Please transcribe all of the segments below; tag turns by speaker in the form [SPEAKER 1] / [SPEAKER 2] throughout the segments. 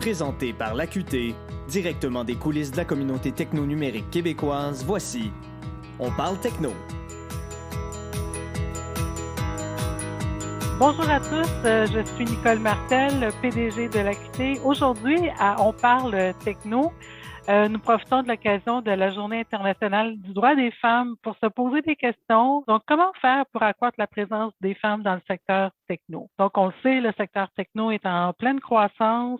[SPEAKER 1] Présenté par l'AQT, directement des coulisses de la communauté techno-numérique québécoise, voici On parle techno.
[SPEAKER 2] Bonjour à tous, je suis Nicole Martel, PDG de l'AQT. Aujourd'hui, à On parle techno, nous profitons de l'occasion de la Journée internationale du droit des femmes pour se poser des questions. Donc, comment faire pour accroître la présence des femmes dans le secteur techno? Donc, on le sait, le secteur techno est en pleine croissance.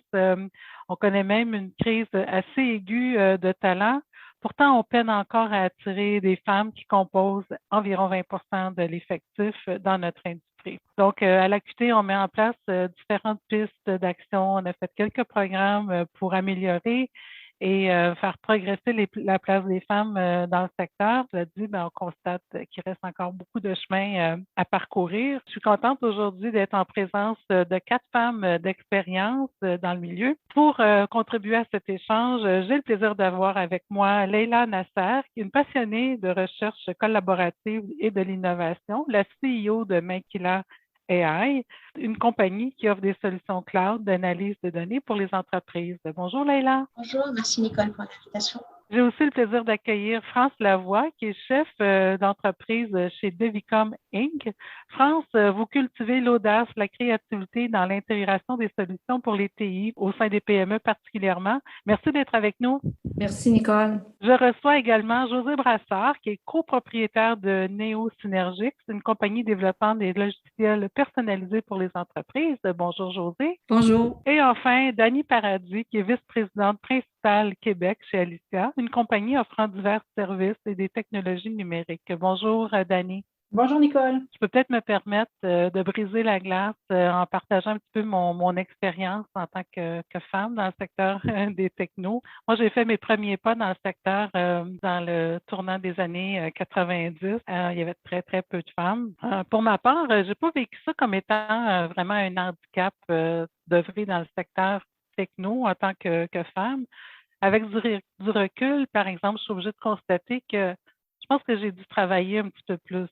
[SPEAKER 2] On connaît même une crise assez aiguë de talent. Pourtant, on peine encore à attirer des femmes qui composent environ 20% de l'effectif dans notre industrie. Donc, à l'AQT, on met en place différentes pistes d'action. On a fait quelques programmes pour améliorer et faire progresser la place des femmes dans le secteur. Je l'ai dit, on constate qu'il reste encore beaucoup de chemin à parcourir. Je suis contente aujourd'hui d'être en présence de 4 femmes d'expérience dans le milieu. Pour contribuer à cet échange, j'ai le plaisir d'avoir avec moi Leila Nasser, qui est une passionnée de recherche collaborative et de l'innovation, la CEO de Maquila AI, une compagnie qui offre des solutions cloud d'analyse de données pour les entreprises. Bonjour Leila.
[SPEAKER 3] Bonjour, merci Nicole pour l'invitation.
[SPEAKER 2] J'ai aussi le plaisir d'accueillir France Lavoie, qui est chef d'entreprise chez Devicom Inc. France, vous cultivez l'audace, la créativité dans l'intégration des solutions pour les TI au sein des PME particulièrement. Merci d'être avec nous.
[SPEAKER 4] Merci Nicole.
[SPEAKER 2] Je reçois également José Brassard, qui est copropriétaire de Neo Synergics, une compagnie développant des logiciels personnalisés pour les entreprises. Bonjour José.
[SPEAKER 4] Bonjour.
[SPEAKER 2] Et enfin, Dani Paradis, qui est vice-présidente principale Québec chez Alicia, une compagnie offrant divers services et des technologies numériques. Bonjour Dani.
[SPEAKER 4] Bonjour Nicole.
[SPEAKER 2] Je peux peut-être me permettre de briser la glace en partageant un petit peu mon expérience en tant que femme dans le secteur des technos. Moi, j'ai fait mes premiers pas dans le secteur dans le tournant des années 90. Il y avait très, très peu de femmes. Pour ma part, j'ai pas vécu ça comme étant vraiment un handicap d'œuvrer dans le secteur techno en tant que femme. Avec du recul, par exemple, je suis obligée de constater que je pense que j'ai dû travailler un petit peu plus.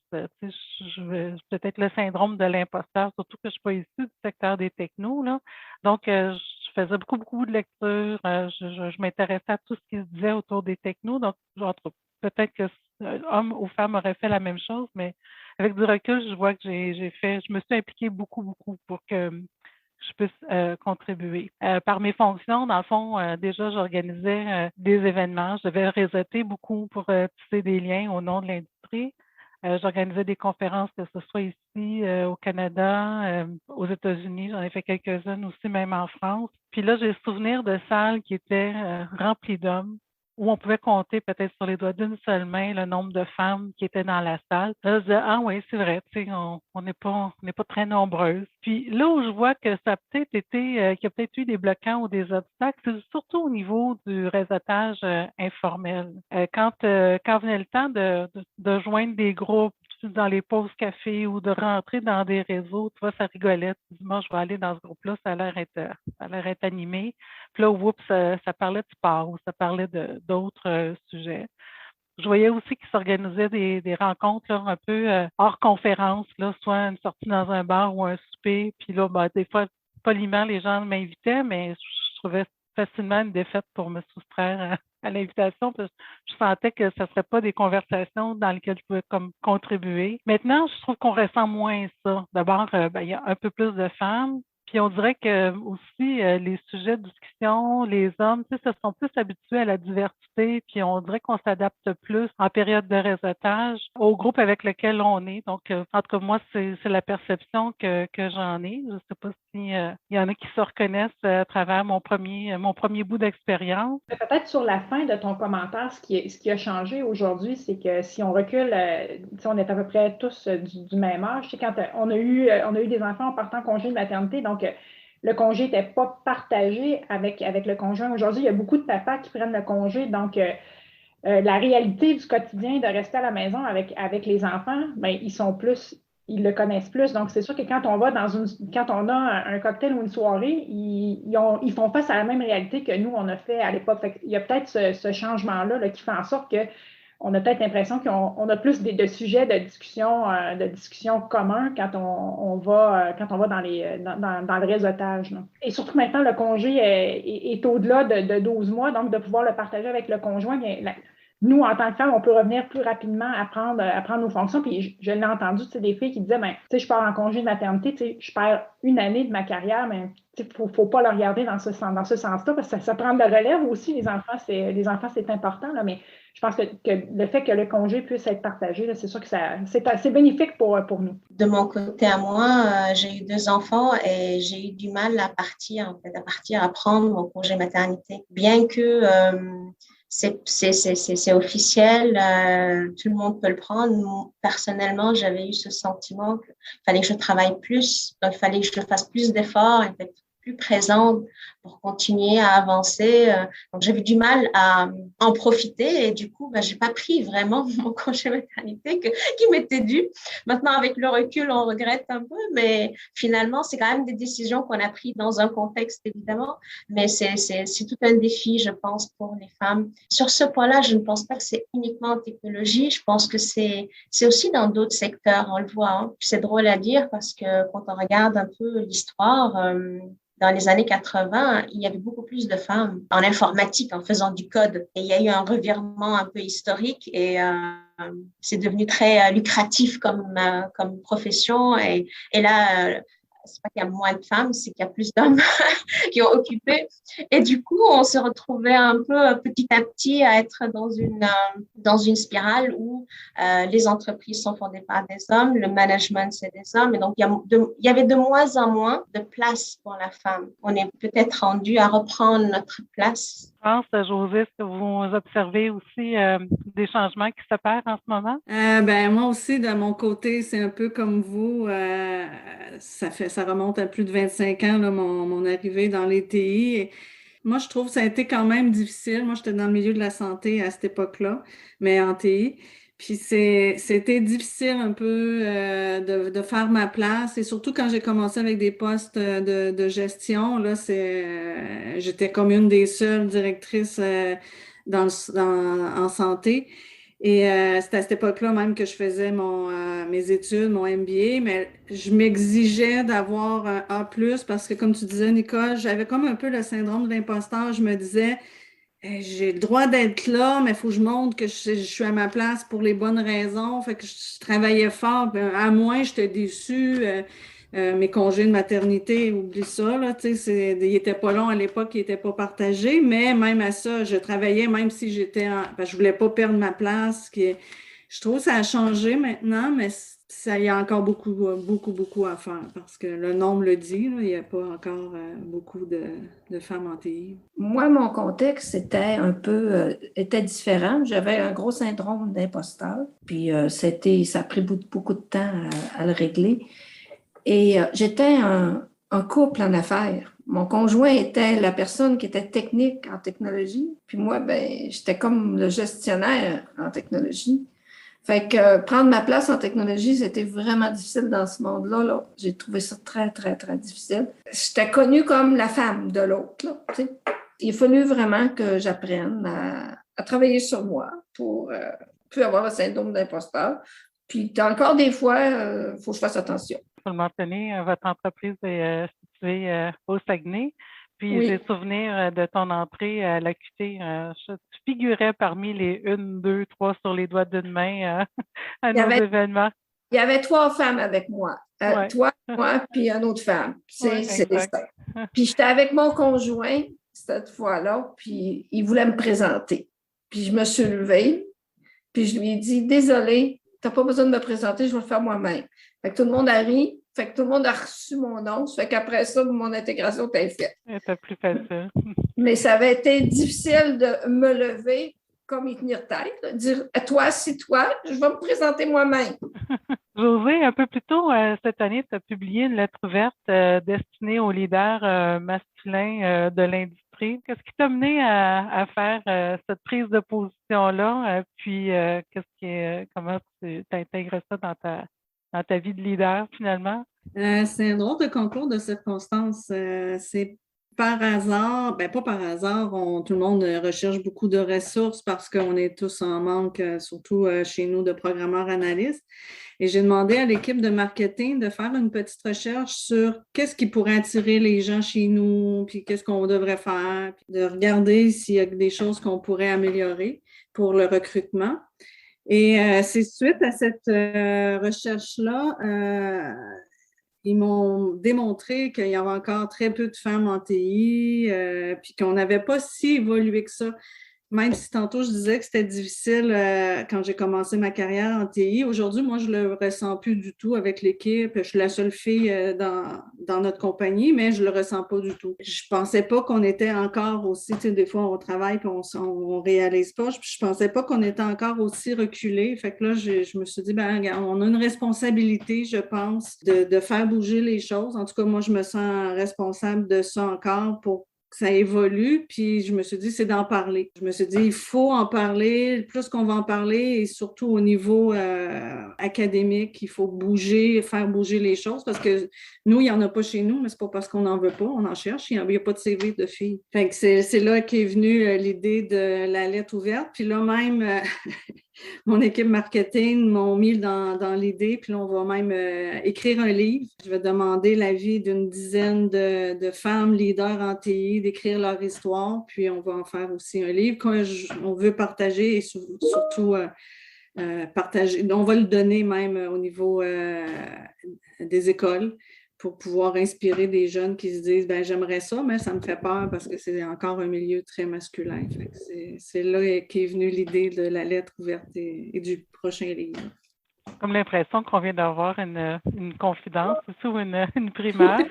[SPEAKER 2] Peut-être le syndrome de l'imposteur, surtout que je ne suis pas issue du secteur des technos, là. Donc, je faisais beaucoup de lectures. Je m'intéressais à tout ce qui se disait autour des technos. Donc, peut-être que homme ou femme aurait fait la même chose, mais avec du recul, je vois que je me suis impliquée beaucoup pour que je puisse contribuer. Par mes fonctions, dans le fond, déjà, j'organisais des événements. Je devais réseauter beaucoup pour tisser des liens au nom de l'industrie. J'organisais des conférences, que ce soit ici au Canada, aux États-Unis. J'en ai fait quelques-unes aussi, même en France. Puis là, j'ai le souvenir de salles qui étaient remplies d'hommes, où on pouvait compter peut-être sur les doigts d'une seule main le nombre de femmes qui étaient dans la salle. Là, je disais, ah oui, c'est vrai, tu sais, on n'est pas très nombreuses. Puis là où je vois que ça a peut-être été, qu'il y a peut-être eu des bloquants ou des obstacles, c'est surtout au niveau du réseautage informel. Quand venait le temps de joindre des groupes dans les pauses café ou de rentrer dans des réseaux, tu vois, ça rigolait. Tu dis, moi, je vais aller dans ce groupe-là, ça a l'air être animé. Puis là, oups, ça parlait de sport ou ça parlait d'autres sujets. Je voyais aussi qu'ils s'organisaient des rencontres là, un peu hors conférence, là, soit une sortie dans un bar ou un souper. Puis là, des fois, poliment, les gens m'invitaient, mais je trouvais facilement une défaite pour me soustraire à l'invitation parce que je sentais que ce ne serait pas des conversations dans lesquelles je pouvais contribuer. Maintenant, je trouve qu'on ressent moins ça. D'abord, il y a un peu plus de femmes. Puis on dirait que aussi les sujets de discussion, les hommes, tu sais, se sont plus habitués à la diversité, puis on dirait qu'on s'adapte plus en période de réseautage au groupe avec lequel on est. Donc, en tout cas, moi, c'est la perception que j'en ai. Je ne sais pas si il y en a qui se reconnaissent à travers mon premier bout d'expérience.
[SPEAKER 4] Peut-être sur la fin de ton commentaire, ce qui a changé aujourd'hui, c'est que si on recule, on est à peu près tous du même âge. Tu sais, quand on a eu des enfants en partant en congé de maternité, donc le congé n'était pas partagé avec le conjoint. Aujourd'hui, il y a beaucoup de papas qui prennent le congé, donc la réalité du quotidien de rester à la maison avec les enfants, ils le connaissent plus. Donc, c'est sûr que quand on a un cocktail ou une soirée, ils font face à la même réalité que nous, on a fait à l'époque. Il y a peut-être ce changement-là qui fait en sorte que on a peut-être l'impression qu'on a plus de sujets de discussion communs quand on va dans le réseautage, là. Et surtout maintenant, le congé est au-delà de 12 mois, donc de pouvoir le partager avec le conjoint, bien, nous, en tant que femmes, on peut revenir plus rapidement à prendre nos fonctions. Puis je l'ai entendu, des filles qui disaient, ben, je pars en congé de maternité, je perds une année de ma carrière, mais il ne faut pas le regarder dans ce sens-là, parce que ça prend de la relève aussi, les enfants, c'est important, là, mais je pense que le fait que le congé puisse être partagé, là, c'est sûr que c'est assez bénéfique pour nous.
[SPEAKER 3] De mon côté à moi, j'ai eu 2 enfants et j'ai eu du mal à partir, à prendre mon congé maternité. Bien que c'est officiel, tout le monde peut le prendre. Personnellement, j'avais eu ce sentiment qu'il fallait que je travaille plus, donc il fallait que je fasse plus d'efforts, et être plus présente pour continuer à avancer. Donc, j'avais du mal à en profiter et du coup, j'ai pas pris vraiment mon congé maternité qui m'était dû. Maintenant, avec le recul, on regrette un peu, mais finalement, c'est quand même des décisions qu'on a prises dans un contexte, évidemment, mais c'est tout un défi, je pense, pour les femmes. Sur ce point-là, je ne pense pas que c'est uniquement en technologie. Je pense que c'est aussi dans d'autres secteurs, on le voit. Hein. C'est drôle à dire parce que quand on regarde un peu l'histoire, dans les années 80, il y avait beaucoup plus de femmes en informatique, en faisant du code. Et il y a eu un revirement un peu historique et c'est devenu très lucratif comme profession. Et là, c'est pas qu'il y a moins de femmes, c'est qu'il y a plus d'hommes qui ont occupé. Et du coup, on se retrouvait un peu petit à petit à être dans une spirale où les entreprises sont fondées par des hommes, le management, c'est des hommes. Et donc, il y avait de moins en moins de place pour la femme. On est peut-être rendu à reprendre notre place.
[SPEAKER 2] Je pense, Josée, est-ce que vous observez aussi des changements qui s'opèrent en ce moment?
[SPEAKER 5] Moi aussi, de mon côté, c'est un peu comme vous. Ça remonte à plus de 25 ans, là, mon arrivée dans les TI. Et moi, je trouve que ça a été quand même difficile. Moi, j'étais dans le milieu de la santé à cette époque-là, mais en TI. Puis c'était difficile un peu de faire ma place. Et surtout quand j'ai commencé avec des postes de gestion, là, j'étais comme une des seules directrices en santé. Et c'était à cette époque-là même que je faisais mes études, mon MBA, mais je m'exigeais d'avoir un A+, parce que comme tu disais, Nicole, j'avais comme un peu le syndrome de l'imposteur. Je me disais, j'ai le droit d'être là, mais il faut que je montre que je suis à ma place pour les bonnes raisons. Fait que je travaillais fort. À moins, j'étais déçue. Mes congés de maternité, oublie ça, là, tu sais, il était pas long à l'époque, il était pas partagé, mais même à ça, je travaillais même si je voulais pas perdre ma place. Je trouve que ça a changé maintenant, mais il y a encore beaucoup, beaucoup, beaucoup à faire parce que le nombre le dit, là, il n'y a pas encore beaucoup de femmes en TI.
[SPEAKER 6] Moi, mon contexte était différent. J'avais un gros syndrome d'imposteur, puis ça a pris beaucoup de temps à le régler. Et j'étais un couple en affaires. Mon conjoint était la personne qui était technique en technologie, puis moi, j'étais comme le gestionnaire en technologie. Fait que prendre ma place en technologie, c'était vraiment difficile dans ce monde-là. Là. J'ai trouvé ça très, très, très difficile. J'étais connue comme la femme de l'autre. Là, tu sais. Il a fallu vraiment que j'apprenne à travailler sur moi pour plus avoir le syndrome d'imposteur. Puis encore des fois, il faut que je fasse attention.
[SPEAKER 2] Pour le mentionner, votre entreprise est située au Saguenay. Puis,
[SPEAKER 6] Oui.
[SPEAKER 2] j'ai souvenir de ton entrée à l'AQT. Tu figurais parmi les 1, 2, 3 sur les doigts d'une main à nos événements.
[SPEAKER 6] Il y avait 3 femmes avec moi.
[SPEAKER 2] Ouais.
[SPEAKER 6] Toi, moi, puis une autre femme. C'est ça. Puis j'étais avec mon conjoint cette fois-là, puis il voulait me présenter. Puis je me suis levée, puis je lui ai dit « Désolée, tu n'as pas besoin de me présenter, je vais le faire moi-même. » Fait que tout le monde a ri. Fait que tout le monde a reçu mon nom. Ça fait qu'après ça, mon intégration était faite.
[SPEAKER 2] C'était plus facile.
[SPEAKER 6] Mais ça avait été difficile de me lever comme y tenir tête. Là, dire « Toi, assis-toi, je vais me présenter moi-même. »
[SPEAKER 2] Josée, un peu plus tôt cette année, tu as publié une lettre ouverte destinée aux leaders masculins de l'industrie. Qu'est-ce qui t'a mené à faire cette prise de position-là? Puis, comment tu intègres ça dans ta vie de leader, finalement?
[SPEAKER 5] C'est un drôle de concours de circonstances. C'est Par hasard, ben pas par hasard, tout le monde recherche beaucoup de ressources parce qu'on est tous en manque, surtout chez nous, de programmeurs analystes. Et j'ai demandé à l'équipe de marketing de faire une petite recherche sur qu'est-ce qui pourrait attirer les gens chez nous, puis qu'est-ce qu'on devrait faire, puis de regarder s'il y a des choses qu'on pourrait améliorer pour le recrutement. Et c'est suite à cette recherche-là, ils m'ont démontré qu'il y avait encore très peu de femmes en TI, puis qu'on n'avait pas si évolué que ça. Même si tantôt je disais que c'était difficile quand j'ai commencé ma carrière en TI, aujourd'hui, moi, je ne le ressens plus du tout avec l'équipe. Je suis la seule fille dans notre compagnie, mais je ne le ressens pas du tout. Je ne pensais pas qu'on était encore aussi, tu sais, des fois, on travaille et on ne réalise pas. Je ne pensais pas qu'on était encore aussi reculé. Fait que là, je me suis dit, ben, regarde, on a une responsabilité, je pense, de faire bouger les choses. En tout cas, moi, je me sens responsable de ça encore pour ça évolue, puis je me suis dit, c'est d'en parler. Je me suis dit, il faut en parler, plus qu'on va en parler, et surtout au niveau académique, il faut bouger, faire bouger les choses, parce que nous, il n'y en a pas chez nous, mais c'est pas parce qu'on n'en veut pas, on en cherche, il n'y a pas de CV de filles. Fait que c'est là qu'est venue l'idée de la lettre ouverte, puis là même... Mon équipe marketing m'ont mis dans l'idée, puis là, on va même écrire un livre. Je vais demander l'avis d'une dizaine de femmes leaders en TI, d'écrire leur histoire, puis on va en faire aussi un livre qu'on veut partager et surtout partager. On va le donner même au niveau des écoles pour pouvoir inspirer des jeunes qui se disent ben j'aimerais ça, mais ça me fait peur parce que c'est encore un milieu très masculin. C'est là qu'est venue l'idée de la lettre ouverte et du prochain livre.
[SPEAKER 2] Comme l'impression qu'on vient d'avoir une confidence ou une primaire.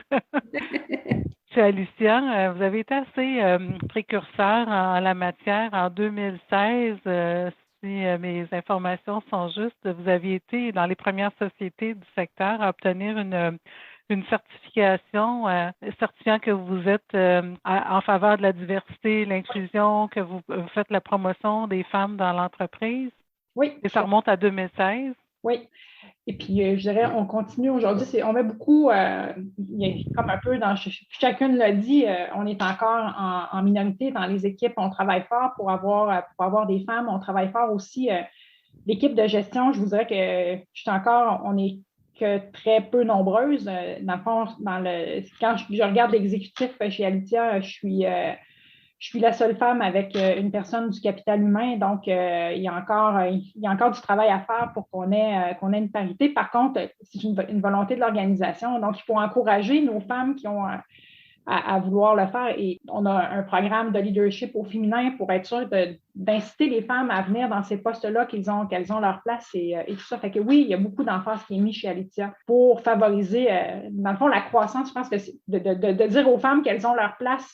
[SPEAKER 2] Chez Alicia, vous avez été assez précurseur en la matière. En 2016, si mes informations sont justes, vous aviez été dans les premières sociétés du secteur à obtenir une certification, certifiant que vous êtes en faveur de la diversité, l'inclusion, que vous faites la promotion des femmes dans l'entreprise.
[SPEAKER 4] Oui.
[SPEAKER 2] Et ça remonte à 2016.
[SPEAKER 4] Oui. Et puis, je dirais, on continue aujourd'hui. On met beaucoup, comme un peu dans chacune l'a dit, on est encore en minorité dans les équipes. On travaille fort pour avoir des femmes. On travaille fort aussi. L'équipe de gestion, je vous dirais que on est que très peu nombreuses. Dans le fond, quand je regarde l'exécutif chez Alicia, je suis la seule femme avec une personne du capital humain, donc il y a encore du travail à faire pour qu'on ait une parité. Par contre, c'est une volonté de l'organisation, donc il faut encourager nos femmes qui ont à vouloir le faire. Et on a un programme de leadership au féminin pour être sûr d'inciter les femmes à venir dans ces postes-là, qu'elles ont leur place et tout ça. Fait que oui, il y a beaucoup d'emphase qui est mis chez Alicia pour favoriser, dans le fond, la croissance. Je pense que c'est de dire aux femmes qu'elles ont leur place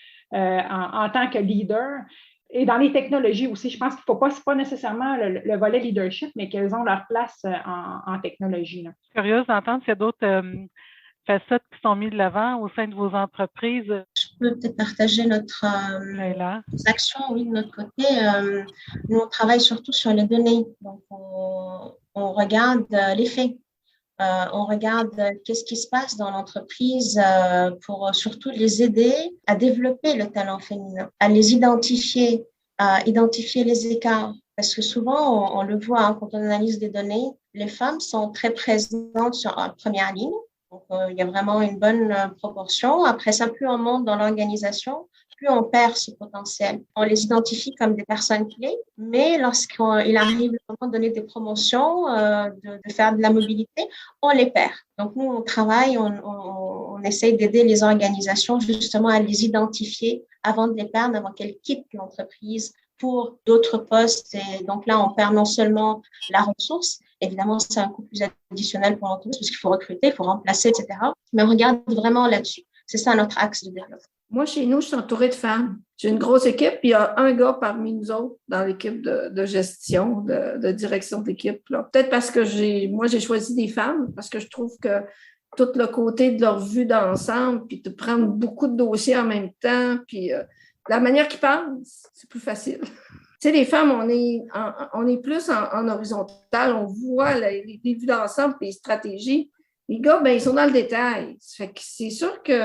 [SPEAKER 4] en tant que leader. Et dans les technologies aussi, je pense qu'il ne faut pas, c'est pas nécessairement le volet leadership, mais qu'elles ont leur place en technologie. Là.
[SPEAKER 2] Je suis curieuse d'entendre s'il y a d'autres facettes qui sont mises de l'avant au sein de vos entreprises.
[SPEAKER 3] Je peux peut-être partager notre action, oui, de notre côté. Nous, on travaille surtout sur les données. Donc, on regarde les faits. On regarde qu'est-ce qui se passe dans l'entreprise pour surtout les aider à développer le talent féminin, à les identifier, à identifier les écarts. Parce que souvent, on le voit quand on analyse des données, les femmes sont très présentes en première ligne. Donc, il y a vraiment une bonne proportion. Après ça, plus on monte dans l'organisation, plus on perd ce potentiel. On les identifie comme des personnes clés, mais lorsqu'il arrive le moment de donner des promotions, de faire de la mobilité, on les perd. Donc, nous, on travaille, on essaye d'aider les organisations justement à les identifier avant de les perdre, avant qu'elles quittent l'entreprise pour d'autres postes. Et donc là, on perd non seulement la ressource, évidemment, c'est un coût plus additionnel pour l'entreprise parce qu'il faut recruter, il faut remplacer, etc. Mais on regarde vraiment là-dessus. C'est ça notre axe de développement.
[SPEAKER 6] Moi, chez nous, je suis entourée de femmes. J'ai une grosse équipe, puis il y a un gars parmi nous autres dans l'équipe de gestion, de direction d'équipe. Peut-être parce que j'ai choisi des femmes, parce que je trouve que tout le côté de leur vue d'ensemble, puis de prendre beaucoup de dossiers en même temps, puis la manière qu'ils pensent, c'est plus facile. Tu sais, les femmes, on est plus en horizontal, on voit les vues d'ensemble et les stratégies. Les gars, ben, ils sont dans le détail. Ça fait que c'est sûr que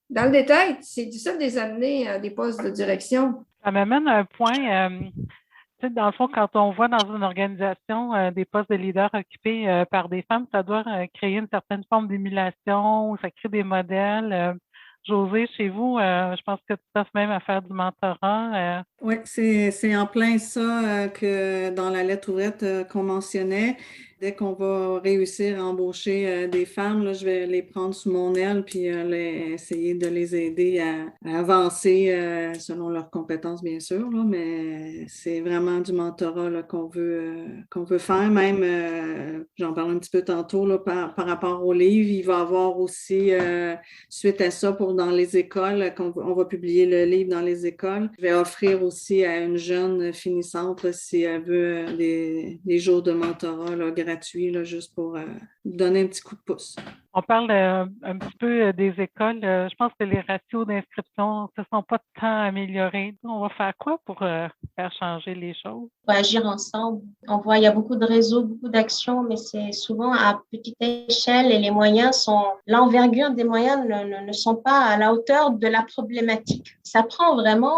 [SPEAKER 6] Dans le détail, c'est difficile de les amener à des postes de direction.
[SPEAKER 2] Ça m'amène à un point, tu sais, dans le fond, quand on voit dans une organisation des postes de leader occupés par des femmes, ça doit créer une certaine forme d'émulation, ça crée des modèles. José, chez vous, je pense que tu t'offres même à faire du mentorat.
[SPEAKER 5] Oui, c'est en plein ça que dans la lettre ouverte qu'on mentionnait. Dès qu'on va réussir à embaucher des femmes, là, je vais les prendre sous mon aile puis essayer de les aider à avancer selon leurs compétences, bien sûr, là, mais c'est vraiment du mentorat là, qu'on veut faire. Même, j'en parle un petit peu tantôt là, par rapport au livre, il va y avoir aussi, suite à ça, dans les écoles, on va publier le livre dans les écoles, je vais offrir aussi à une jeune finissante là, si elle veut des jours de mentorat là, gratuits, là, juste pour donner un petit coup de pouce.
[SPEAKER 2] On parle un petit peu des écoles. Je pense que les ratios d'inscription ne se sont pas tant améliorés. On va faire quoi pour faire changer les choses?
[SPEAKER 3] On va agir ensemble. On voit, il y a beaucoup de réseaux, beaucoup d'actions, mais c'est souvent à petite échelle et l'envergure des moyens ne sont pas à la hauteur de la problématique. Ça prend vraiment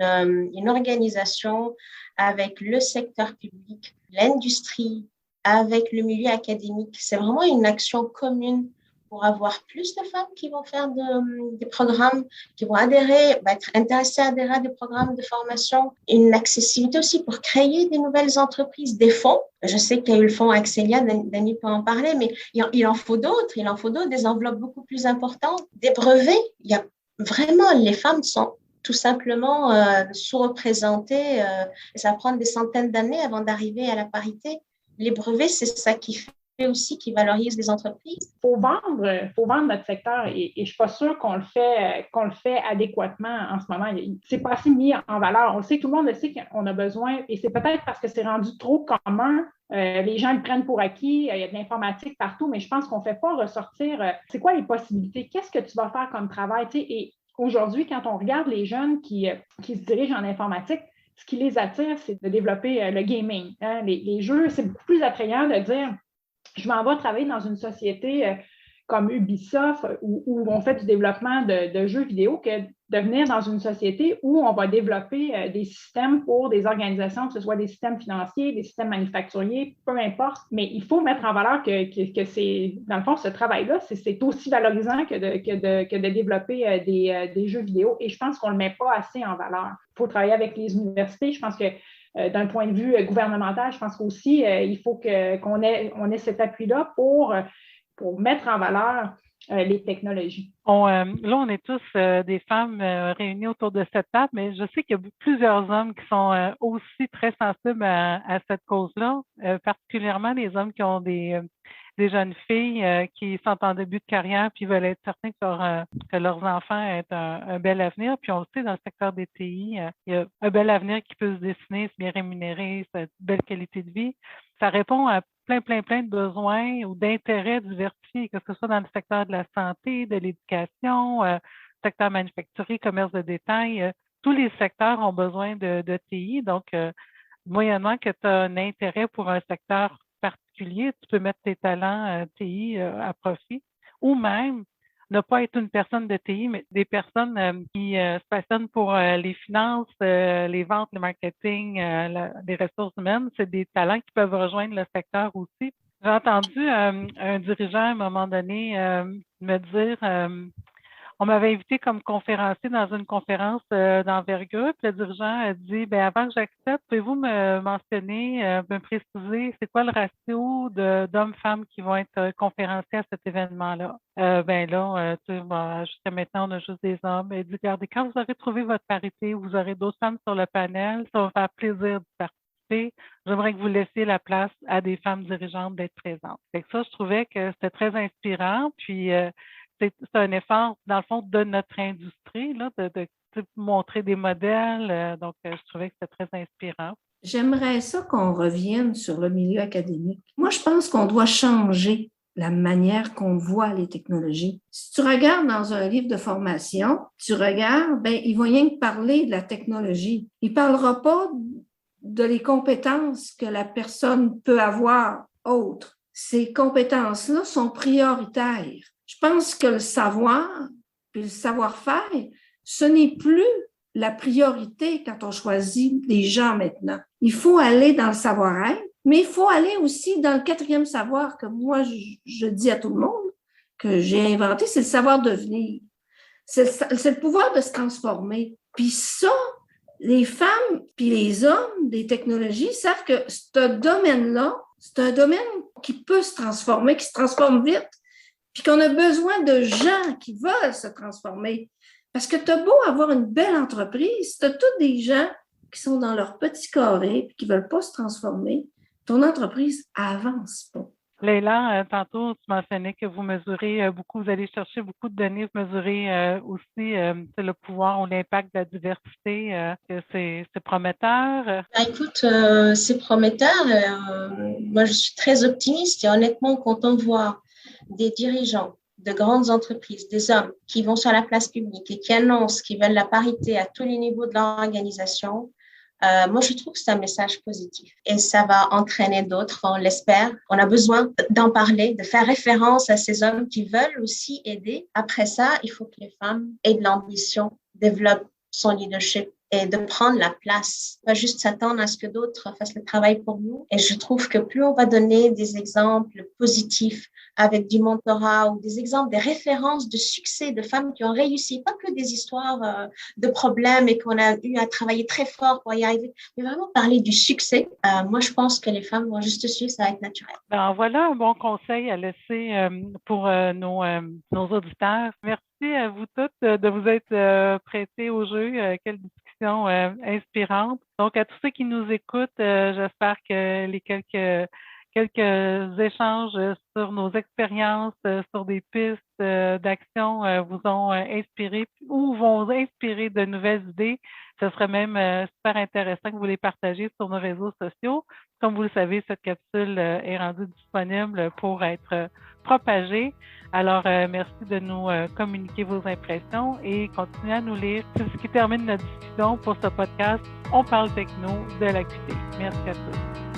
[SPEAKER 3] une organisation avec le secteur public, l'industrie, avec le milieu académique. C'est vraiment une action commune pour avoir plus de femmes qui vont faire des programmes, qui vont être intéressées à adhérer à des programmes de formation. Une accessibilité aussi pour créer des nouvelles entreprises, des fonds. Je sais qu'il y a eu le fonds Axelia, Dani peut en parler, mais il en faut d'autres. Il en faut d'autres, des enveloppes beaucoup plus importantes, des brevets. Il y a vraiment, les femmes sont tout simplement sous-représentées. Et ça prend des centaines d'années avant d'arriver à la parité. Les brevets, c'est ça qui fait aussi, qui valorise les entreprises.
[SPEAKER 4] Faut vendre notre secteur et je ne suis pas sûre qu'on le fait adéquatement en ce moment. C'est pas assez mis en valeur. On le sait, tout le monde le sait qu'on a besoin et c'est peut-être parce que c'est rendu trop commun. Les gens le prennent pour acquis, il y a de l'informatique partout, mais je pense qu'on ne fait pas ressortir c'est quoi les possibilités, qu'est-ce que tu vas faire comme travail, tu sais, et aujourd'hui, quand on regarde les jeunes qui se dirigent en informatique, ce qui les attire, c'est de développer le gaming. Hein? Les jeux, c'est beaucoup plus attrayant de dire je m'en vais travailler dans une société comme Ubisoft où on fait du développement de jeux vidéo que de venir dans une société où on va développer des systèmes pour des organisations, que ce soit des systèmes financiers, des systèmes manufacturiers, peu importe. Mais il faut mettre en valeur que c'est, dans le fond, ce travail-là, c'est aussi valorisant que de développer des jeux vidéo. Et je pense qu'on ne le met pas assez en valeur. Il faut travailler avec les universités. Je pense que d'un point de vue gouvernemental, je pense qu'aussi, il faut qu'on ait cet appui-là pour mettre en valeur les technologies.
[SPEAKER 2] Là, on est tous des femmes réunies autour de cette table, mais je sais qu'il y a plusieurs hommes qui sont aussi très sensibles à cette cause-là, particulièrement les hommes qui ont des jeunes filles qui sont en début de carrière puis veulent être certains que leurs enfants aient un bel avenir. Puis on le sait, dans le secteur des TI, il y a un bel avenir qui peut se dessiner, c'est bien rémunéré, c'est une belle qualité de vie. Ça répond à plein de besoins ou d'intérêts diversifiés, que ce soit dans le secteur de la santé, de l'éducation, secteur manufacturier, commerce de détail. Tous les secteurs ont besoin de TI. Donc, moyennement que tu as un intérêt pour un secteur particulier, tu peux mettre tes talents TI à profit. Ou même, ne pas être une personne de TI, mais des personnes qui se passionnent pour les finances, les ventes, le marketing, les ressources humaines. C'est des talents qui peuvent rejoindre le secteur aussi. J'ai entendu un dirigeant à un moment donné me dire, on m'avait invité comme conférencier dans une conférence d'envergure. Puis le dirigeant a dit, avant que j'accepte, pouvez-vous me mentionner, me préciser, c'est quoi le ratio d'hommes-femmes qui vont être conférenciers à cet événement-là? Jusqu'à maintenant, on a juste des hommes. Il dit, regardez, quand vous aurez trouvé votre parité, vous aurez d'autres femmes sur le panel, ça va faire plaisir de participer. J'aimerais que vous laissiez la place à des femmes dirigeantes d'être présentes. Fait que ça, je trouvais que c'était très inspirant. Puis, c'est un effort, dans le fond, de notre industrie, là, de montrer des modèles. Donc, je trouvais que c'était très inspirant.
[SPEAKER 6] J'aimerais ça qu'on revienne sur le milieu académique. Moi, je pense qu'on doit changer la manière qu'on voit les technologies. Si tu regardes dans un livre de formation, il va rien que parler de la technologie. Il ne parlera pas de les compétences que la personne peut avoir autres. Ces compétences-là sont prioritaires. Je pense que le savoir puis le savoir-faire, ce n'est plus la priorité quand on choisit les gens maintenant. Il faut aller dans le savoir-être, mais il faut aller aussi dans le 4e savoir que moi, je dis à tout le monde que j'ai inventé, c'est le savoir devenir. C'est le pouvoir de se transformer. Puis ça, les femmes puis les hommes des technologies savent que ce domaine-là, c'est un domaine qui peut se transformer, qui se transforme vite, puis qu'on a besoin de gens qui veulent se transformer. Parce que tu as beau avoir une belle entreprise, tu as tous des gens qui sont dans leur petit carré et qui ne veulent pas se transformer, ton entreprise avance pas.
[SPEAKER 2] Leila, tantôt, tu mentionnais que vous mesurez beaucoup, vous allez chercher beaucoup de données, vous mesurez aussi le pouvoir ou l'impact de la diversité. C'est prometteur?
[SPEAKER 3] Écoute, c'est prometteur. Moi, je suis très optimiste et honnêtement, quand on voit des dirigeants de grandes entreprises, des hommes qui vont sur la place publique et qui annoncent qu'ils veulent la parité à tous les niveaux de l'organisation, moi, je trouve que c'est un message positif et ça va entraîner d'autres, on l'espère. On a besoin d'en parler, de faire référence à ces hommes qui veulent aussi aider. Après ça, il faut que les femmes aient de l'ambition, développent son leadership et de prendre la place, pas juste s'attendre à ce que d'autres fassent le travail pour nous. Et je trouve que plus on va donner des exemples positifs avec du mentorat ou des exemples, des références de succès de femmes qui ont réussi, pas que des histoires de problèmes et qu'on a eu à travailler très fort pour y arriver, mais vraiment parler du succès. Moi, je pense que les femmes vont juste suivre, ça va être naturel.
[SPEAKER 2] Ben, voilà un bon conseil à laisser pour nos auditeurs. Merci à vous toutes de vous être prêtés au jeu. Quelle discussion inspirante. Donc, à tous ceux qui nous écoutent, j'espère que les quelques échanges sur nos expériences, sur des pistes d'action vous ont inspiré ou vont inspirer de nouvelles idées. Ce serait même super intéressant que vous les partagiez sur nos réseaux sociaux. Comme vous le savez, cette capsule est rendue disponible pour être propagée. Alors, merci de nous communiquer vos impressions et continuez à nous lire. C'est ce qui termine notre discussion pour ce podcast. On parle techno de l'AQT. Merci à tous.